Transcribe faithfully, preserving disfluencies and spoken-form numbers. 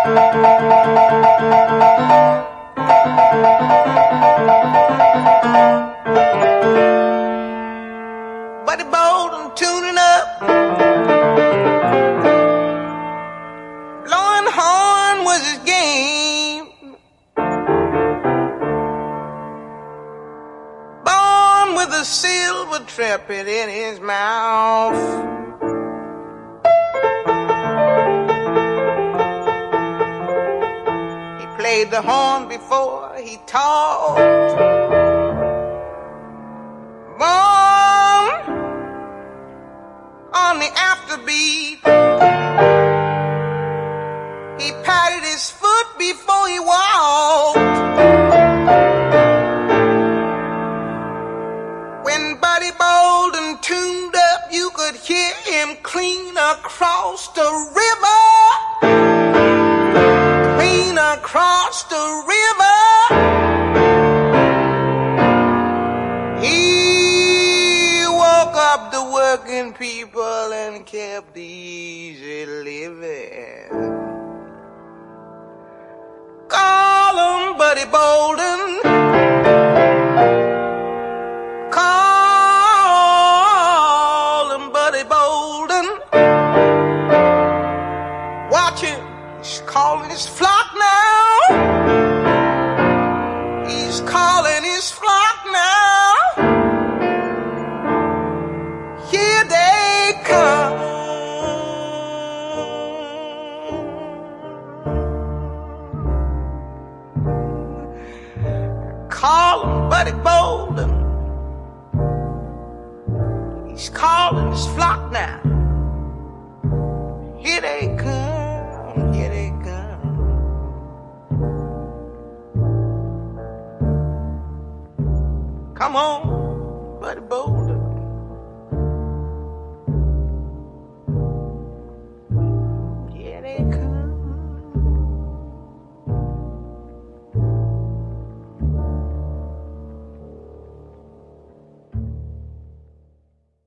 Buddy Bolden tuning up, blowing horn was his game. Born with a silver trumpet in his mouth. He played the horn before he talked. Born on the afterbeat. He patted his foot before he walked. When Buddy Bolden tuned up, you could hear him clean across the river. Clean across the river. He woke up the working people and kept easy living. Call him Buddy Bolden. Call him Buddy Bolden. Watch him, he's calling his flock now. He's calling his flock now. Here they come. Call him Buddy Bolden. He's calling his flock now. Here they come, here they come. Come on, Buddy Bolden.